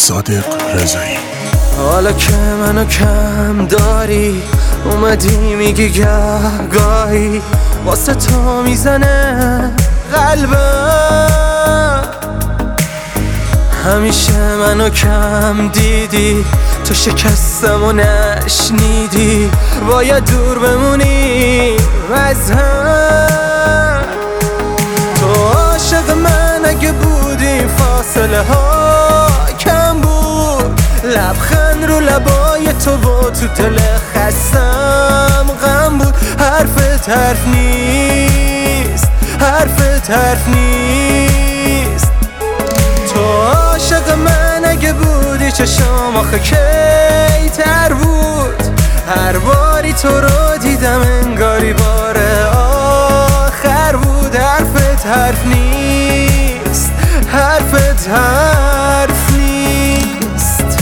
صادق رضایی. حالا که منو کم داری اومدی میگی گاهی واسه تو میزنه قلبم. همیشه منو کم دیدی تو شکستم و نشنیدی باید دور بمونی از هم. تو عاشق من اگه بودی فاصله ها کم بود، لبخند رو لبای تو و تو دل خستم غم بود. حرفت حرف نیست، حرفت حرف نیست. تو عاشق من اگه بودی چشم آخه کی تر بود. هر باری تو رو دیدم انگاری بار آخر بود. حرفت حرف نیست، حرفت حرف نیست.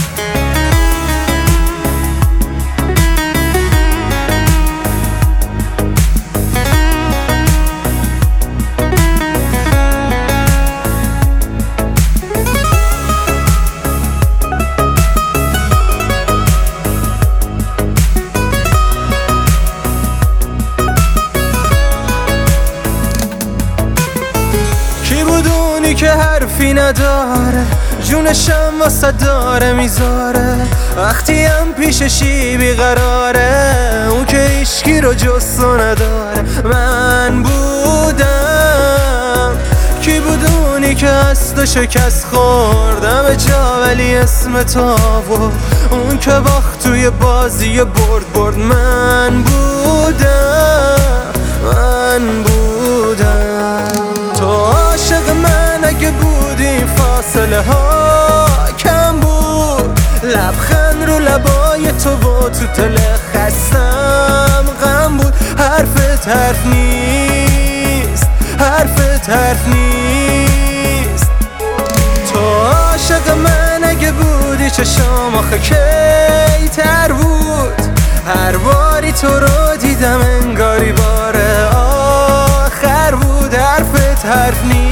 که حرفی نداره جونشم واسه داره میذاره، وقتی هم پیششی بیقراره اون که عشقی رو جستو نداره. من بودم کی بودونی که هست و شکست خوردم به جا ولی اسم تو آورد. اون که باخت توی بازی برد. من بودم، من بودم. تو عاشق من اگه بودی فاصله ها کم بود، لبخند رو لبای تو و تو دل خستم غم بود. حرفت حرف نیست، حرفت حرف نیست. تو عاشق من اگه بودی چشم آخه کی تر بود. هر باری تو رو دیدم انگاری بار آخر بود. حرفت حرف نیست.